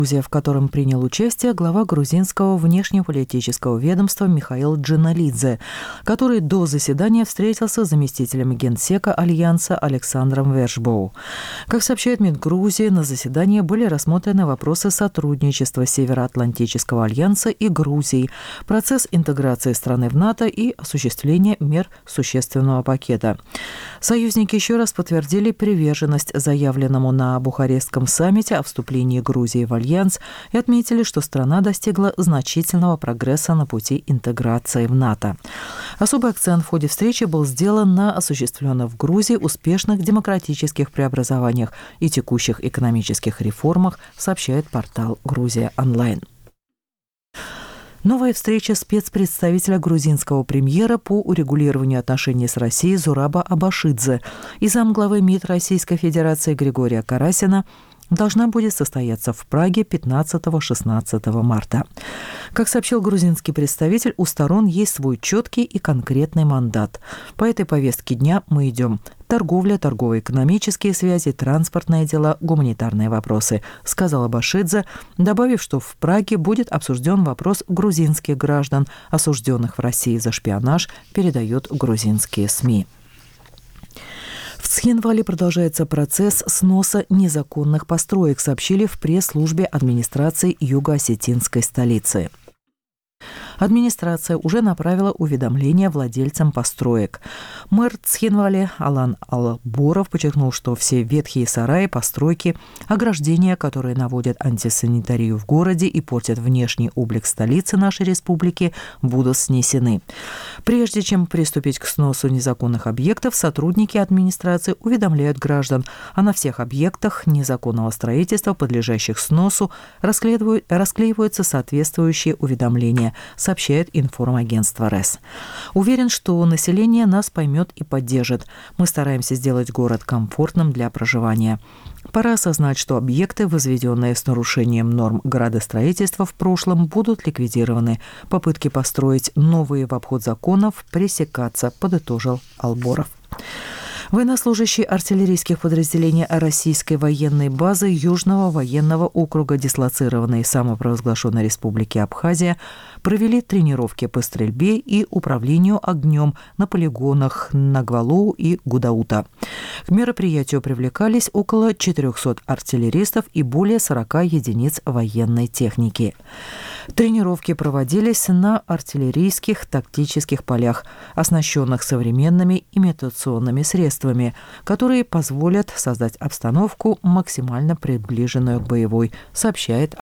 в котором принял участие глава грузинского внешнеполитического ведомства Михаил Джиналидзе, который до заседания встретился с заместителем генсека Альянса Александром Вершбоу. Как сообщает МИД Грузии, на заседании были рассмотрены вопросы сотрудничества Североатлантического альянса и Грузии, процесс интеграции страны в НАТО и осуществление мер существенного пакета. Союзники еще раз подтвердили приверженность заявленному на Бухарестском саммите о вступлении Грузии в альянс и отметили, что страна достигла значительного прогресса на пути интеграции в НАТО. Особый акцент в ходе встречи был сделан на осуществленных в Грузии успешных демократических преобразованиях и текущих экономических реформах, сообщает портал «Грузия онлайн». Новая встреча спецпредставителя грузинского премьера по урегулированию отношений с Россией Зураба Абашидзе и замглавы МИД Российской Федерации Григория Карасина должна будет состояться в Праге 15-16 марта. Как сообщил грузинский представитель, у сторон есть свой четкий и конкретный мандат. По этой повестке дня мы идем. Торговля, торгово-экономические связи, транспортные дела, гуманитарные вопросы, сказал Абашидзе, добавив, что в Праге будет обсужден вопрос грузинских граждан, осужденных в России за шпионаж, передают грузинские СМИ. В Цхинвале продолжается процесс сноса незаконных построек, сообщили в пресс-службе администрации юго-осетинской столицы. Администрация уже направила уведомление владельцам построек. Мэр Цхинвале Алан Алборов подчеркнул, что все ветхие сараи, постройки, ограждения, которые наводят антисанитарию в городе и портят внешний облик столицы нашей республики, будут снесены. Прежде чем приступить к сносу незаконных объектов, сотрудники администрации уведомляют граждан, а на всех объектах незаконного строительства, подлежащих сносу, расклеиваются соответствующие уведомления, сообщает информагентство РЭС. Уверен, что население нас поймет и поддержит. Мы стараемся сделать город комфортным для проживания. Пора осознать, что объекты, возведенные с нарушением норм градостроительства в прошлом, будут ликвидированы. Попытки построить новые в обход законов пресекаться, подытожил Алборов. Военнослужащие артиллерийских подразделений российской военной базы Южного военного округа, дислоцированной в самопровозглашенной республике Абхазия, провели тренировки по стрельбе и управлению огнем на полигонах Нагвалоу и Гудаута. К мероприятию привлекались около 400 артиллеристов и более 40 единиц военной техники. Тренировки проводились на артиллерийских тактических полях, оснащенных современными имитационными средствами, которые позволят создать обстановку, максимально приближенную к боевой, сообщает